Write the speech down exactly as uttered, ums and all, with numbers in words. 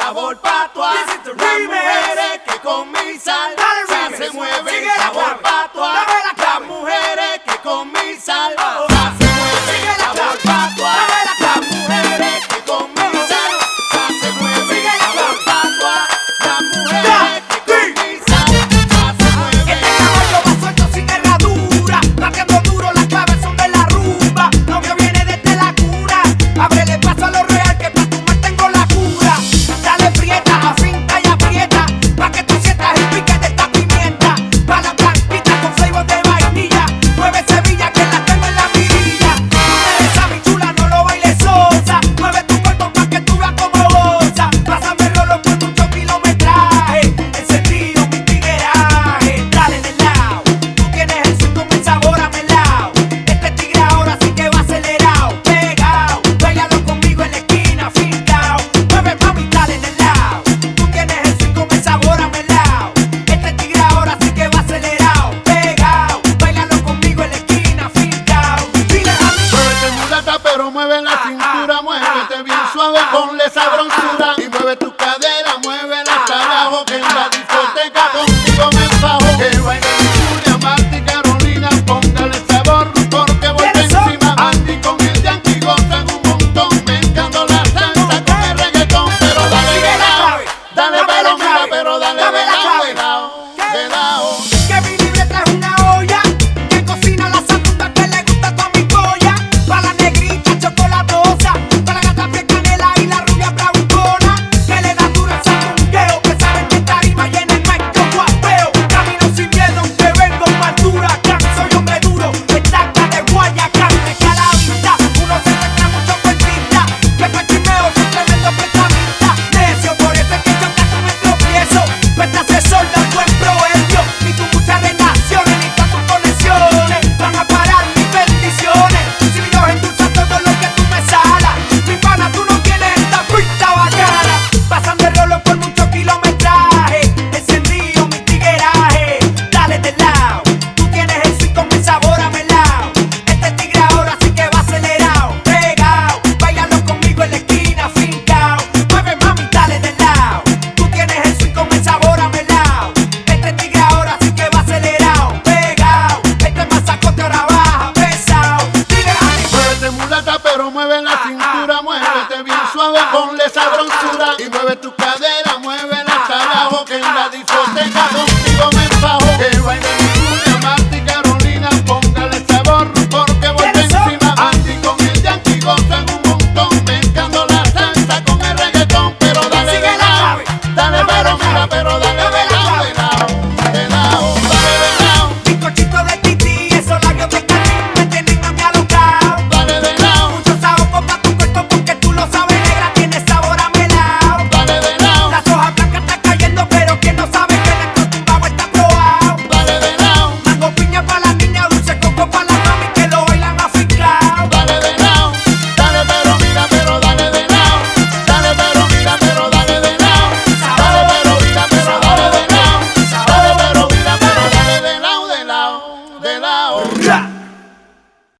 sabor patuá. Las mujeres que con mi sal ya se mueven, sabor patuá. Las mujeres que con mi sal ya se mueven, sabor patuá. Las mujeres que con mi sal ya se mueven, sabor patuá. Las mujeres que con mi sal ya se mueven. Este caballo va suelto sin herradura, batiendo duro, las claves son de la rumba. Novio viene desde la cura, ábrele paso a lo real que pa' tu mal tengo la cura. Dale prieta, afinta y aprieta, pa' que tú sientas el pique de esta pimienta. Pa' la blanquita con flavor de vainilla, mueve Sevilla que la tengo en la mirilla. Tú te ves a mi chula, no lo bailes sosa, mueve tu cuerpo pa' que tú veas como goza. Pásame el rolo por mucho kilometraje, encendido mi tigueraje. Dale de lado, tú tienes el swing con el sabor a melao. Este tigre ahora sí que va acelerado, pegao, bailalo conmigo en la esquina, fincao. Mueve mami, dale de lado, tú tienes el swing con el sabor a melao. Este tigre ahora sí que va acelerado, pegao, bailalo conmigo en la esquina, fincao. Dile a mí. Muévete mulata, pero mueve la cintura, muévete bien suave, ponle sabrosura y mueve tu cadera, muévela hasta abajo, que en la discoteca contigo me enfajo. Que baile Julia, Marta y Carolina, póngale sabor porque voy por encima. Andy con el Yankee gozan un montón, mezclando la salsa con el reggaetón, pero dale de lado, dale pero mira, pero dale de lado, de lado, de lado. Que mi libreta es una olla que cocina la sazonda que le gusta a toda mi polla. Pa' la negrita chocolatosa, pa' la gata pie canela y la rubia bravucona, que le da duro el sandungueo, que saben que tarima llena el mic yo guapeo. Camino sin miedo aunque vengo más dura, can soy hombre duro, estaca de Guayacán. Me que a la vista uno se encuentra mucho cuentista, que pa' chimeo soy tremendo prestamista. Necio, por eso es que choca con el tropiezo, cuesta asesor da buen proverbio. Ni tu muchas relaciones, ni todas tus conexiones van a parar mis bendiciones. Si mi Dios endulza todo lo que tú me salas, mi pana, tú no tienes esta pinta bacana. Pasando el rolo por mucho kilometraje, encendido mi tigueraje. Dale de lado, tú tienes el swing con el sabor a melao. Este tigre ahora sí que va acelerado, pegao, bailalo conmigo en la esquina, fincao. Mueve mami, dale de lado, tú tienes el swing con el sabor a melao. Este tigre ahora sí que va acelerado, pegao. Este masacote ahora baja, pesao. Dile a mí. Muévete mulata, pero mueve la cintura, muévete bien suave, ponle sabrosura y mueve tu cadera, mueve